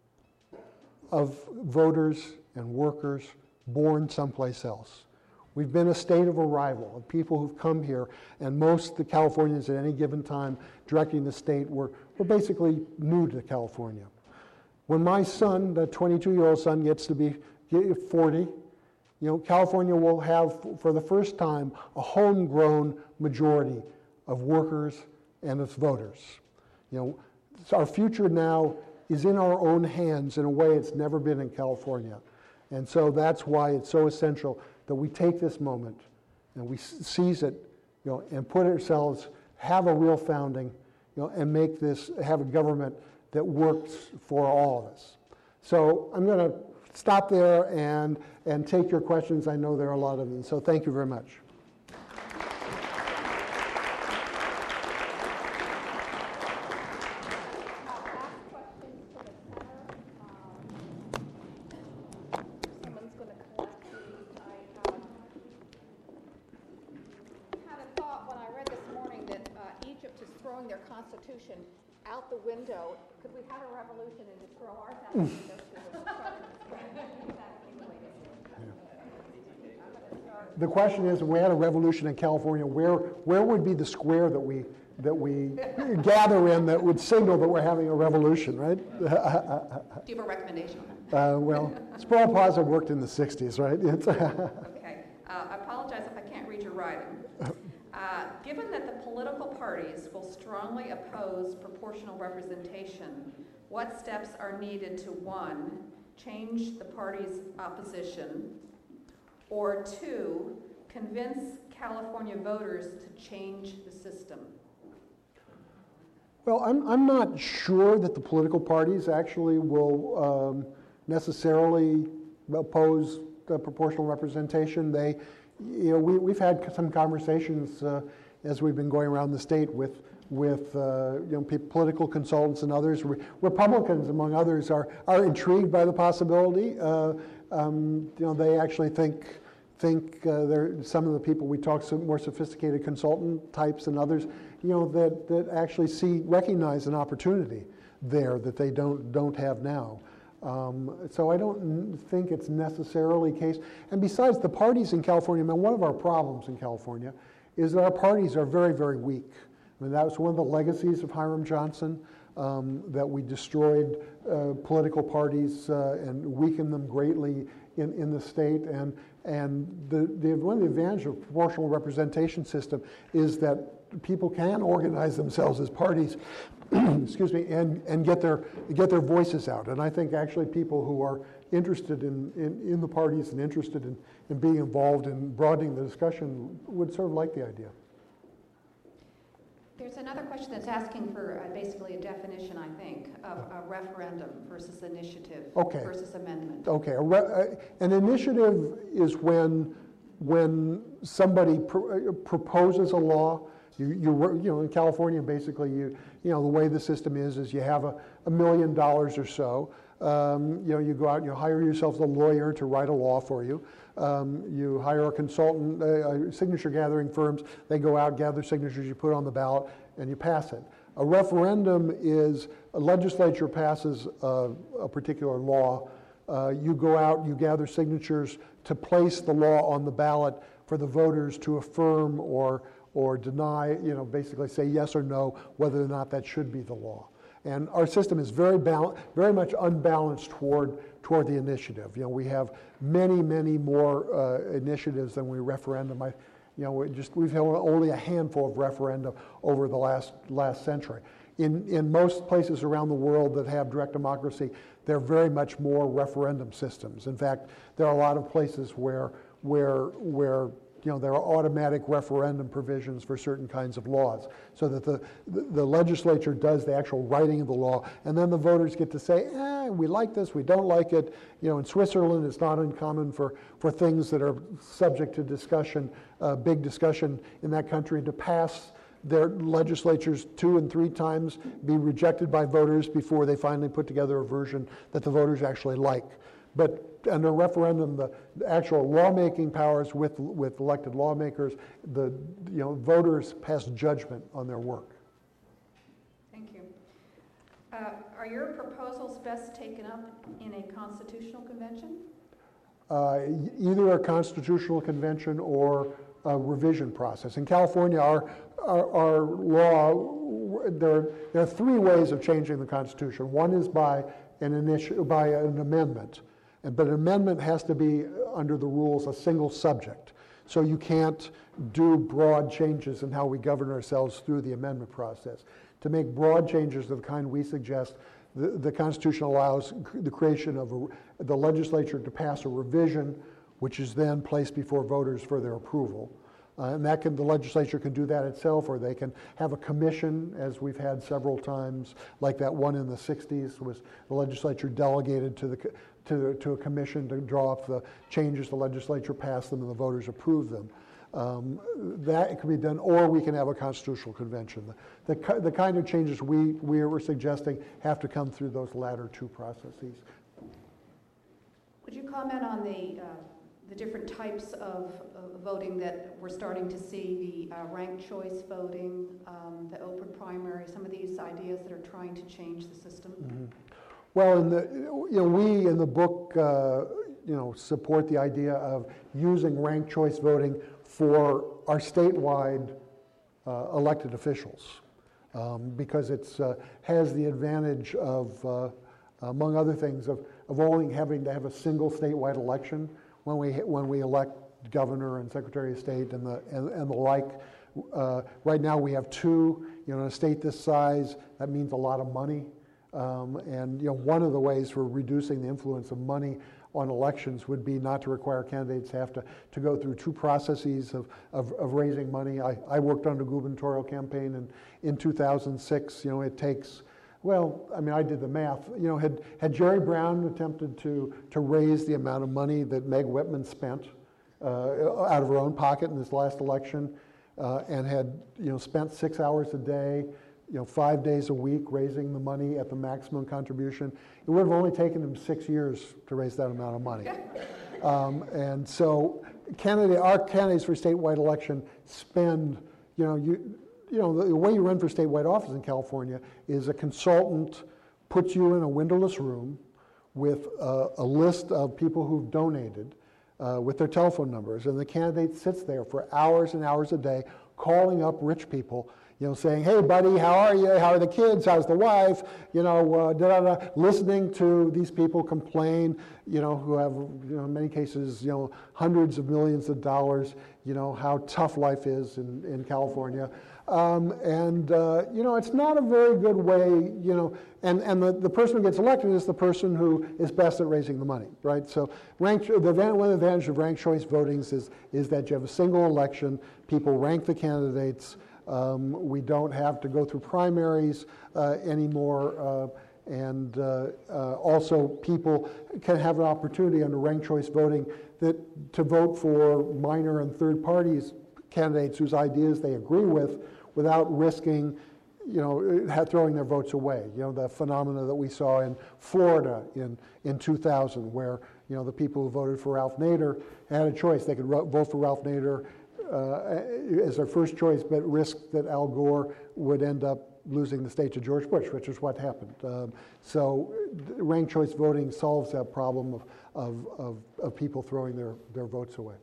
[SPEAKER 3] of voters and workers born someplace else. We've been a state of arrival of people who've come here, and most of the Californians at any given time directing the state were basically new to California. When my son, the 22-year-old son, gets to be 40, California will have, for the first time, a homegrown majority of workers and its voters. Our future now is in our own hands in a way it's never been in California. And so that's why it's so essential that we take this moment and we seize it, and put ourselves, have a real founding, and have a government that works for all of us. So I'm going to stop there and take your questions. I know there are a lot of them, so thank you very much.
[SPEAKER 2] throwing their constitution out the window. Could we have a revolution and just throw ours out the window
[SPEAKER 3] The question is, if we had a revolution in California, where would be the square that we gather in that would signal that we're having a revolution, right?
[SPEAKER 2] Do you have a recommendation on that?
[SPEAKER 3] Well, Sproul Plaza worked in the 60s, right?
[SPEAKER 2] Okay. I apologize if I can't read your writing. Given that the political parties will strongly oppose proportional representation, what steps are needed to, 1, change the party's opposition, or 2, convince California voters to change the system?
[SPEAKER 3] Well, I'm not sure that the political parties actually will necessarily oppose proportional representation. We've had some conversations as we've been going around the state with political consultants and others. Republicans, among others, are intrigued by the possibility. They actually think some of the people we talk to, more sophisticated consultant types and others, that actually recognize an opportunity there that they don't have now. So I don't think it's necessarily the case. And besides, the parties in California, one of our problems in California is that our parties are very, very weak. That was one of the legacies of Hiram Johnson, that we destroyed political parties and weakened them greatly in the state. And one of the advantages of proportional representation system is that people can organize themselves as parties, excuse me, and get their voices out. And I think actually people who are interested in the parties and interested in being involved in broadening the discussion would sort of like the idea.
[SPEAKER 2] There's another question that's asking for basically a definition, I think, of a referendum versus initiative versus amendment. Okay,
[SPEAKER 3] an initiative is when somebody proposes a law. In California, basically, the way the system is you have $1 million or so. You go out and you hire yourself a lawyer to write a law for you. You hire a consultant, signature gathering firms. They go out, gather signatures, you put it on the ballot, and you pass it. A referendum is a legislature passes a particular law. You go out, you gather signatures to place the law on the ballot for the voters to affirm or deny, basically say yes or no whether or not that should be the law. And our system is very much unbalanced toward the initiative. We have many, many more initiatives than we referendum. We've had only a handful of referenda over the last century. In most places around the world that have direct democracy, they're very much more referendum systems. In fact, there are a lot of places where there are automatic referendum provisions for certain kinds of laws, so that the legislature does the actual writing of the law, and then the voters get to say, we like this, we don't like it. In Switzerland, it's not uncommon for things that are subject to discussion, big discussion in that country, to pass their legislatures 2 and 3 times, be rejected by voters before they finally put together a version that the voters actually like. But under referendum, the actual lawmaking powers with elected lawmakers, the voters pass judgment on their work.
[SPEAKER 2] Thank you. Are your proposals best taken up in a constitutional convention?
[SPEAKER 3] Either a constitutional convention or a revision process. In California, our law, there are 3 ways of changing the Constitution. One is by an amendment. But an amendment has to be, under the rules, a single subject. So you can't do broad changes in how we govern ourselves through the amendment process. To make broad changes of the kind we suggest, the Constitution allows the creation of the legislature to pass a revision, which is then placed before voters for their approval. And the legislature can do that itself, or they can have a commission, as we've had several times, like that one in the 60s was the legislature delegated to a commission to draw up the changes. The legislature passed them and the voters approved them. That can be done, or we can have a constitutional convention. The kind of changes we were suggesting have to come through those latter 2 processes.
[SPEAKER 2] Would you comment on the different types of voting that we're starting to see, the ranked choice voting, the open primary, some of these ideas that are trying to change the system?
[SPEAKER 3] Mm-hmm. Well, we in the book, support the idea of using ranked choice voting for our statewide elected officials, because it has the advantage of, among other things, of only having to have a single statewide election when we elect governor and secretary of state and the like. Right now we have two. In a state this size, that means a lot of money. And one of the ways for reducing the influence of money on elections would be not to require candidates to have to go through two processes of raising money. I worked on a gubernatorial campaign in 2006. It takes, I did the math. Had Jerry Brown attempted to raise the amount of money that Meg Whitman spent out of her own pocket in this last election, and had spent 6 hours a day, 5 days a week raising the money at the maximum contribution, it would have only taken him 6 years to raise that amount of money. And so our candidates for statewide election spend, the way you run for statewide office in California is a consultant puts you in a windowless room with a list of people who've donated with their telephone numbers, and the candidate sits there for hours and hours a day calling up rich people, saying, "Hey, buddy, how are you? How are the kids? How's the wife?" Listening to these people complain, who have, in many cases, hundreds of millions of dollars, how tough life is in California. It's not a very good way, and the person who gets elected is the person who is best at raising the money, right? So one of the advantages of ranked choice voting is that you have a single election, people rank the candidates, we don't have to go through primaries anymore, and also people can have an opportunity under ranked choice voting to vote for minor and third parties candidates whose ideas they agree with without risking, throwing their votes away. The phenomena that we saw in Florida in 2000, where the people who voted for Ralph Nader had a choice. They could vote for Ralph Nader as their first choice, but risk that Al Gore would end up losing the state to George Bush, which is what happened. So ranked choice voting solves that problem of people throwing their votes away.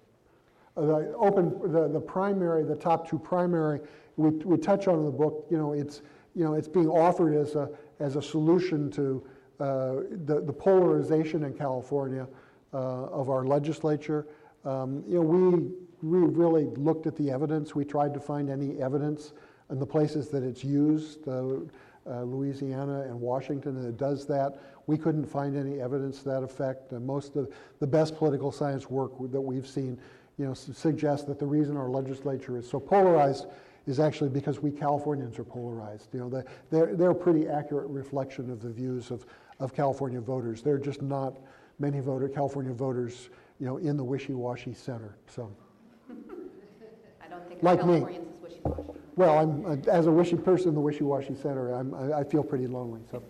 [SPEAKER 3] The primary, the top two primary, we touch on in the book. It's being offered as a solution to the polarization in California of our legislature. We really looked at the evidence. We tried to find any evidence in the places that it's used, Louisiana and Washington, and it does that. We couldn't find any evidence to that effect. And most of the best political science work that we've seen, suggests that the reason our legislature is so polarized is actually because we Californians are polarized. They're a pretty accurate reflection of the views of California voters. They're just not many California voters, in the wishy-washy center. So,
[SPEAKER 2] I don't think
[SPEAKER 3] like
[SPEAKER 2] Californians is wishy-washy.
[SPEAKER 3] Well, I'm as a wishy person in the wishy-washy center, I feel pretty lonely. So,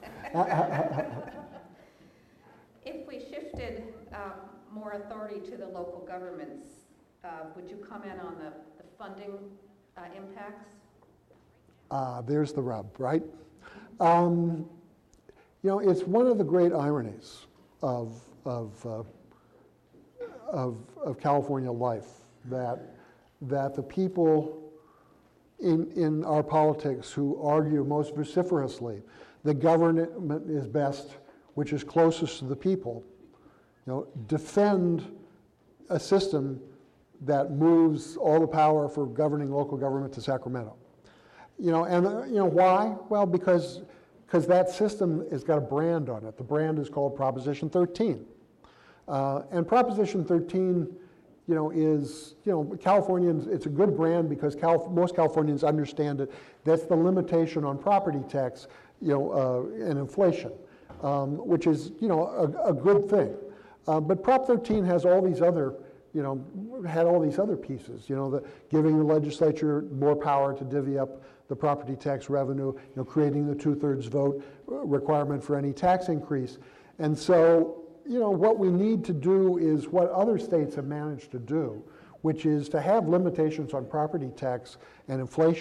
[SPEAKER 2] if we shifted more authority to the local governments, would you comment on the funding impacts?
[SPEAKER 3] There's the rub, right? It's one of the great ironies of California life that the people in our politics who argue most vociferously that government is best, which is closest to the people, defend a system that moves all the power for governing local government to Sacramento. Why? Well, because that system has got a brand on it. The brand is called Proposition 13. And Proposition 13, is, Californians, it's a good brand because most Californians understand it. That's the limitation on property tax, and inflation, which is, a good thing. But Prop 13 has all these other, had all these other pieces, giving the legislature more power to divvy up the property tax revenue, creating the 2/3 vote requirement for any tax increase. And so, what we need to do is what other states have managed to do, which is to have limitations on property tax and inflation,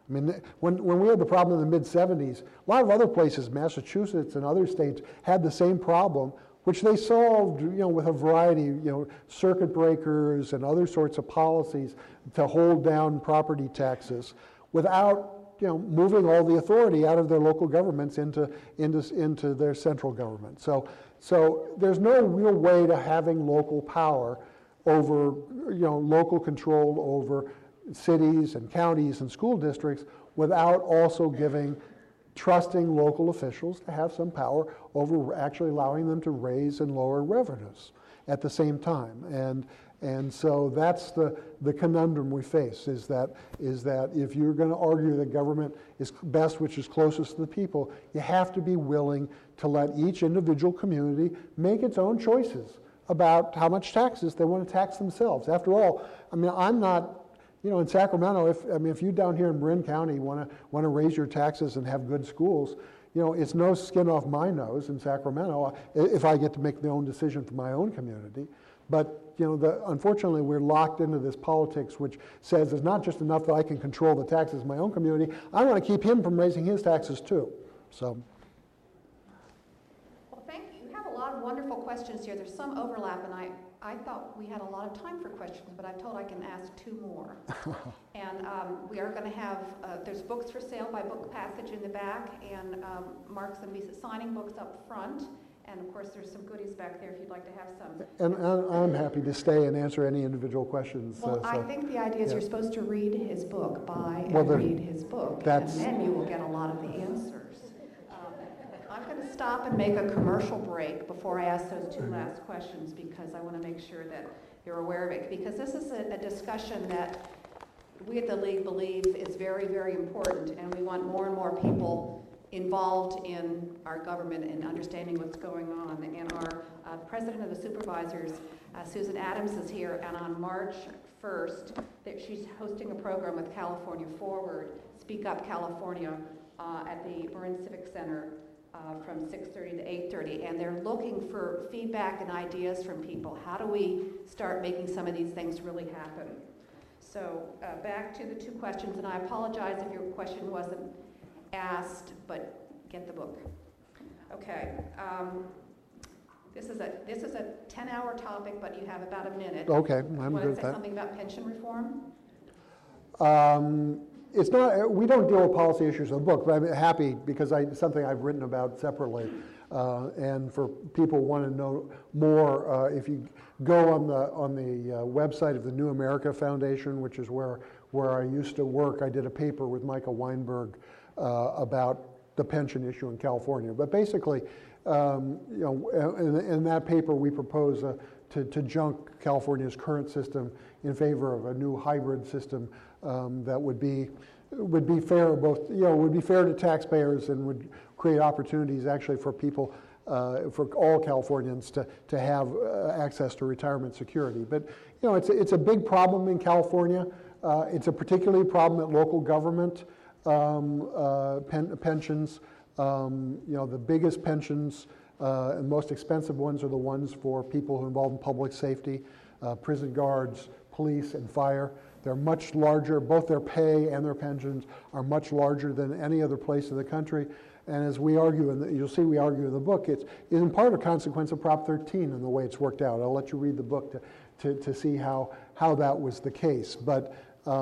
[SPEAKER 3] I mean, when we had the problem in the mid-'70s, a lot of other places, Massachusetts and other states, had the same problem, which they solved, with a variety, circuit breakers and other sorts of policies to hold down property taxes without, moving all the authority out of their local governments into their central government. So there's no real way to having local power over, local control over cities and counties and school districts without also trusting local officials to have some power over actually allowing them to raise and lower revenues at the same time. And so that's the conundrum we face, is that if you're going to argue that government is best, which is closest to the people, you have to be willing to let each individual community make its own choices about how much taxes they want to tax themselves. After all, I mean, I'm not, in Sacramento, if you down here in Marin County want to raise your taxes and have good schools, it's no skin off my nose in Sacramento if I get to make my own decision for my own community. But unfortunately, we're locked into this politics which says it's not just enough that I can control the taxes in my own community. I want to keep him from raising his taxes too. So.
[SPEAKER 2] Well, thank you. You have a lot of wonderful questions here. There's some overlap, and I thought we had a lot of time for questions, but I'm told I can ask 2 more. And we are going to have, there's books for sale by Book Passage in the back, and Mark's going to be signing books up front. And of course, there's some goodies back there if you'd like to have some.
[SPEAKER 3] And I'm happy to stay and answer any individual questions.
[SPEAKER 2] Well, I think the idea is you're supposed to read his book, read his book, and then you will get a lot of the answers. I'm going to stop and make a commercial break before I ask those 2 last questions, because I want to make sure that you're aware of it, because this is a discussion that we at the League believe is very, very important, and we want more and more people involved in our government and understanding what's going on. And our president of the supervisors, Susan Adams, is here, and on March 1st, she's hosting a program with California Forward, Speak Up California, at the Marin Civic Center from 6:30 to 8:30, and they're looking for feedback and ideas from people. How do we start making some of these things really happen? So back to the 2 questions, and I apologize if your question wasn't asked, but get the book. Okay. This is a 10-hour topic, but you have about a minute.
[SPEAKER 3] Okay, I'm
[SPEAKER 2] good with that. Want to say something about pension reform?
[SPEAKER 3] It's not. We don't deal with policy issues in the book, but I'm happy because it's something I've written about separately. And for people who want to know more, if you go on the website of the New America Foundation, which is where I used to work, I did a paper with Michael Weinberg about the pension issue in California. But basically, in that paper, we propose to junk California's current system in favor of a new hybrid system that would be fair, would be fair to taxpayers and would create opportunities actually for people, for all Californians to have access to retirement security. But it's a big problem in California. It's a particularly problem at local government. Pensions, the biggest pensions and most expensive ones are the ones for people who are involved in public safety, prison guards, police, and fire. They're much larger, both their pay and their pensions are much larger than any other place in the country. And as we argue, you'll see we argue in the book, it's in part a consequence of Prop 13 and the way it's worked out. I'll let you read the book to see how that was the case. But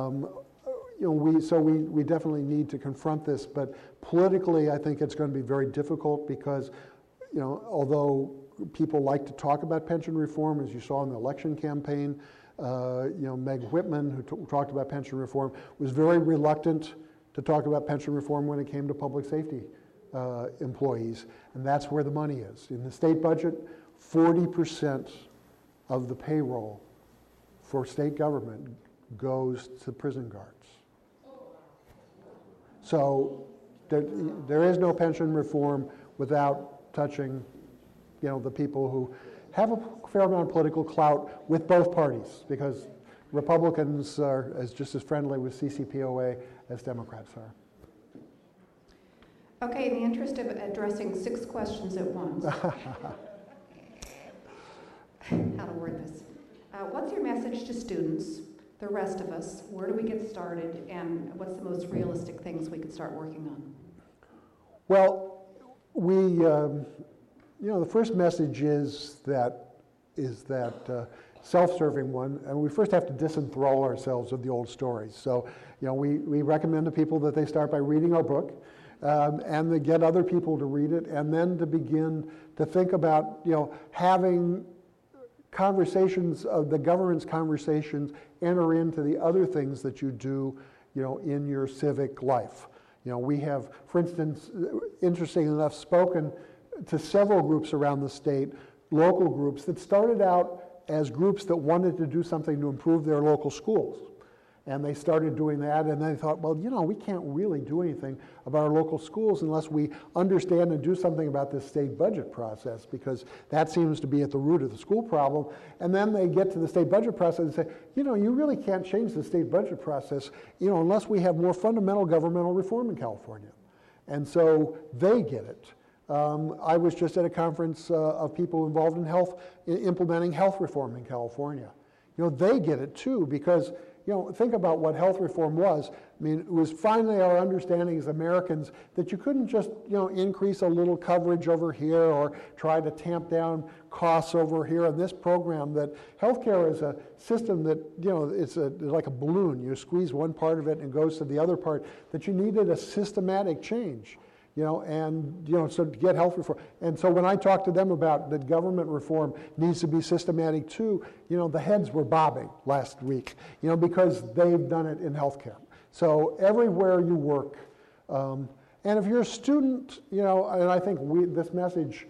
[SPEAKER 3] we definitely need to confront this, but politically I think it's going to be very difficult because, although people like to talk about pension reform, as you saw in the election campaign, Meg Whitman, who talked about pension reform, was very reluctant to talk about pension reform when it came to public safety employees, and that's where the money is. In the state budget, 40% of the payroll for state government goes to prison guards. So there is no pension reform without touching, the people who have a fair amount of political clout with both parties, because Republicans are just as friendly with CCPOA as Democrats are.
[SPEAKER 2] Okay, in the interest of addressing 6 questions at once. How to word this. What's your message to students the rest of us, where do we get started, and what's the most realistic things we could start working on?
[SPEAKER 3] Well, the first message is that self-serving one, and we first have to disenthrall ourselves of the old stories. So, we recommend to people that they start by reading our book, and they get other people to read it, and then to begin to think about, having conversations of the government's conversations enter into the other things that you do, in your civic life. We have, for instance, interesting enough, spoken to several groups around the state, local groups that started out as groups that wanted to do something to improve their local schools. And they started doing that, and they thought, well, we can't really do anything about our local schools unless we understand and do something about this state budget process, because that seems to be at the root of the school problem. And then they get to the state budget process and say, you really can't change the state budget process, unless we have more fundamental governmental reform in California. And so they get it. I was just at a conference of people involved in implementing health reform in California. They get it too, because think about what health reform was. I mean, it was finally our understanding as Americans that you couldn't just, increase a little coverage over here or try to tamp down costs over here in this program, that healthcare is a system that, it's like a balloon. You squeeze one part of it and it goes to the other part, that you needed a systematic change. So to get health reform. And so when I talked to them about that government reform needs to be systematic too, the heads were bobbing last week, because they've done it in healthcare. So everywhere you work, and if you're a student, and I think this message,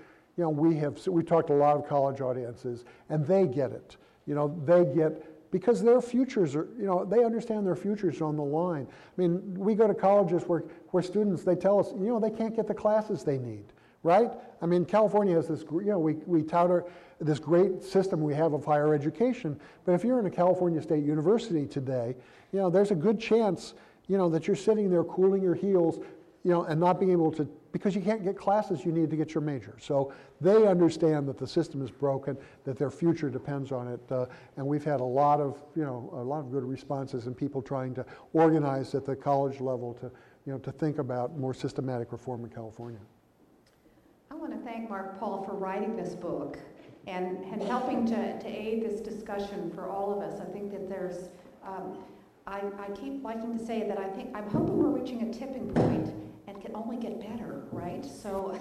[SPEAKER 3] we talked to a lot of college audiences, and they get it. They get, because their futures are, they understand their futures are on the line. I mean, we go to colleges where students, they tell us, they can't get the classes they need, right? I mean, California has this, we tout this great system we have of higher education, but if you're in a California State University today, there's a good chance, that you're sitting there cooling your heels, and not being able to, because you can't get classes you need to get your major. So they understand that the system is broken, that their future depends on it, and we've had a lot of good responses and people trying to organize at the college level to think about more systematic reform in California.
[SPEAKER 2] I want to thank Mark Paul for writing this book and helping to aid this discussion for all of us. I think that there's, I keep liking to say that I'm hoping we're reaching a tipping point and can only get better, right? So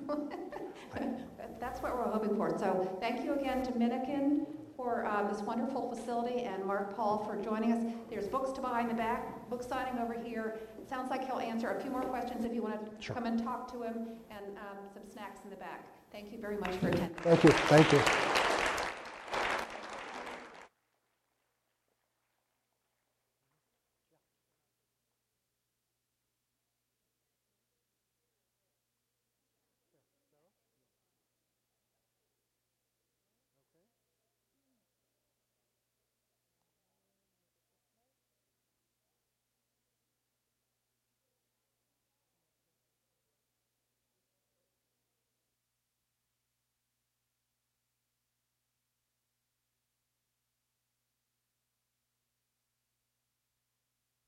[SPEAKER 2] that's what we're hoping for. So thank you again to Minikin for this wonderful facility, and Mark Paul for joining us. There's books to buy in the back, book signing over here. It sounds like he'll answer a few more questions if you want to come and talk to him, and some snacks in the back. Thank you very much for attending.
[SPEAKER 3] Thank you.